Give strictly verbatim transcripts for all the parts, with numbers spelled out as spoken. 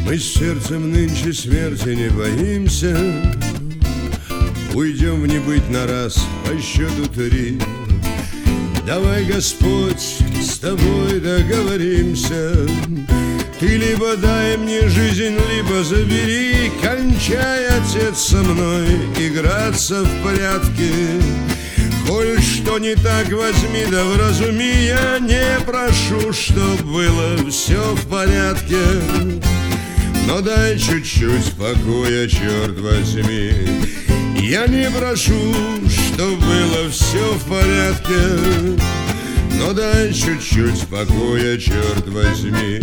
Мы с сердцем нынче смерти не боимся, уйдем в небыть на раз по счету три. Давай, Господь, с тобой договоримся. Ты либо дай мне жизнь, либо забери. Кончай, Отец, со мной играться в порядке. Коль что не так, возьми да вразуми. Я не прошу, чтоб было все в порядке, но дай чуть-чуть покоя, черт возьми. Я не прошу, чтоб было все в порядке, но дай чуть-чуть покоя, черт возьми.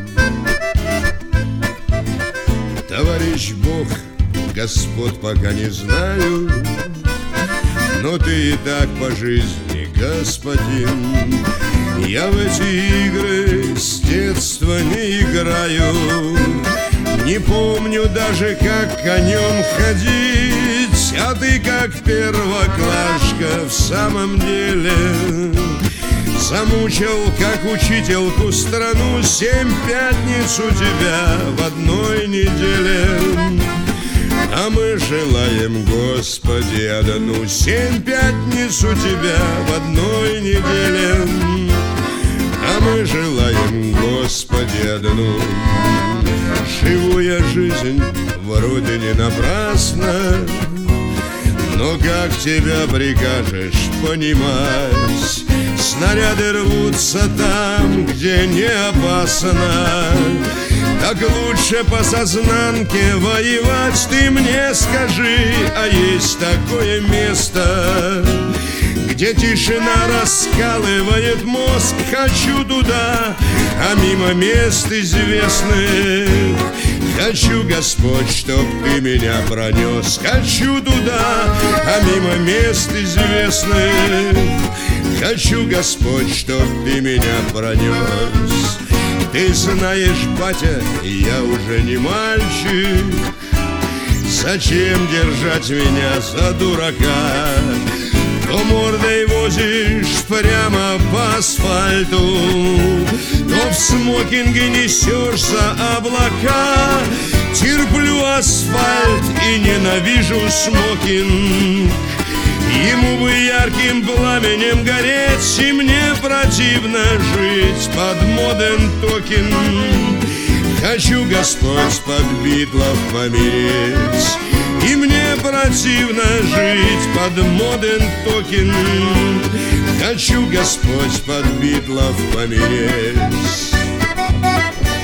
Товарищ Бог, Господь пока не знаю, но ты и так по жизни господин. Я в эти игры с детства не играю, не помню даже, как конем ходить. А ты, как первоклашка, в самом деле замучил, как учительку, страну. Семь пятниц у тебя в одной неделе, а мы желаем, Господи, одну. Семь пятниц у тебя в одной неделе, а мы желаем, Господи, одну. Живу я жизнь вроде не напрасно, но как тебя прикажешь понимать? Снаряды рвутся там, где не опасно. Так лучше по сознанке воевать. Ты мне скажи, а есть такое место, где тишина раскалывает мозг? Хочу туда, а мимо мест известных. Хочу, Господь, чтоб ты меня пронес. Хочу туда, а мимо мест известных. Хочу, Господь, чтоб ты меня пронес. Ты знаешь, батя, я уже не мальчик. Зачем держать меня за дурака? То мордой возишь прямо по асфальту, то в смокинге несешь за облака. Терплю асфальт и ненавижу смокинг. Ему бы ярким пламенем гореть, и мне противно жить под модерн токинг. Хочу, Господь, под Битлов помереть, и мне противно жить под модерн токинг. Хочу, Господь, под Битлов помереть.